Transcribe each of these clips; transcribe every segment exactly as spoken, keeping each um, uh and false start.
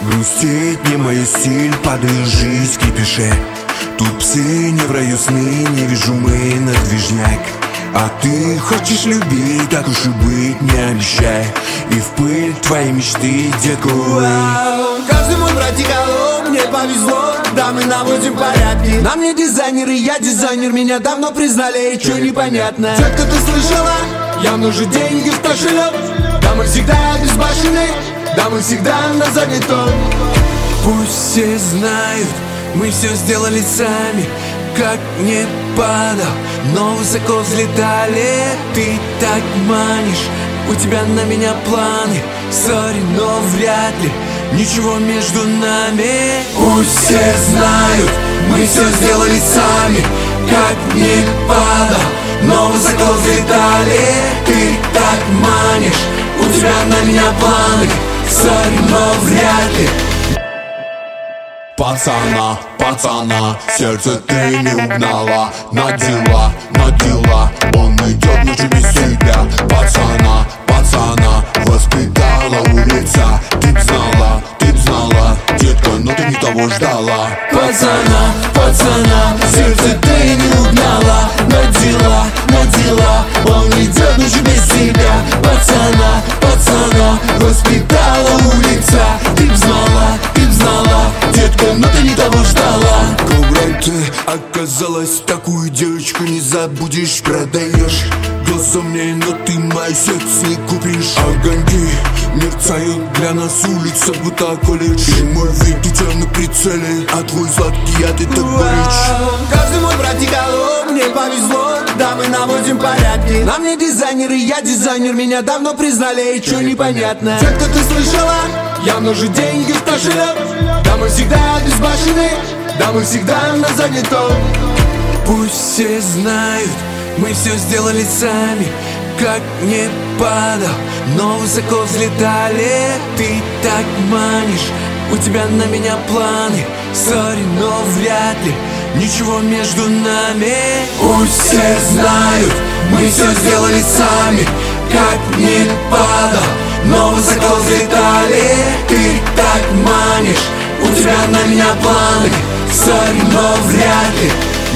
Грустить не мой стиль, падаю жизнь в кипише. Тут псы не в раю сны, не вижу мы на движняк. А ты хочешь любить, так уж и быть, не обещай. И в пыль твоей мечты, детка, увы. Каждый мой братик, алло, мне повезло. Да, мы наводим порядки. На мне дизайнеры, я дизайнер. Меня давно признали, и чё непонятно. Детка, ты слышала? Явно уже деньги в кошелек. Да, мы всегда безбашенны. Да, мы всегда на занятом. Пусть все знают, мы все сделали сами. Как не падал, но высоко взлетали. Ты так манишь, у тебя на меня планы. Сори, но вряд ли ничего между нами. Пусть все знают, мы все сделали сами. Как не падал, но высоко взлетали. Ты так манишь, у тебя на меня планы. Сори, но вряд ли. Пацана, пацана, сердце ты не угнала. На дела, на дела, он идет ночью без себя. Пацана, пацана, воспитала улица. Ты б знала, ты б знала, детка, но ты не того ждала. Пацана, пацана, сердце ты не угнала. На дела, на дела, он идет ночью без себя. Пацана, пацана, воспитала улица. Ты б знала, ты б знала, детка, но ты не того ждала. Кобра, ты оказалась, такую девочку не забудешь. Продаешь глаза мне, но ты мой секс не купишь. Огоньки мерцают для нас улица, будто колледж. И мой вид у тебя на прицеле, а твой сладкий яд это горечь. Каждый мой братик, алло, мне повезло. Да, мы наводим порядки. На мне дизайнеры, я дизайнер. Меня давно признали, и чё непонятно. Детка, ты слышала? Явно же деньги в кошелек. Да, мы всегда безбашенны. Да, мы всегда на занятом. Пусть все знают, мы все сделали сами. Как не падал, но высоко взлетали. Ты так манишь, у тебя на меня планы. Сори, но вряд ли ничего между нами. Пусть все знают, мы все сделали сами. Как не падал, но высоко взлетали. Ты так манишь, у тебя на меня планы. Сори, но вряд ли.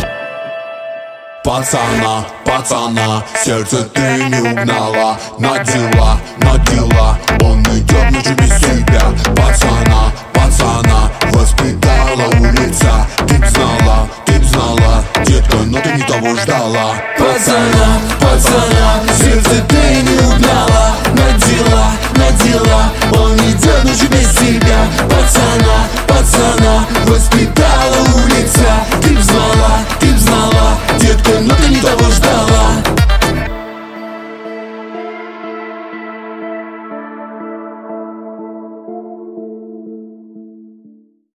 Пацана, пацана, сердце ты не угнала. На дела, на дела, он идет ночью без себя. Пацана, пацана, воспитала улица. Ты б знала, ты б знала, детка, но ты не того ждала. Пацана, пацана, сердце ты не угнала. На дела, на дела, он идет ночью без тебя. Пацана, пацана,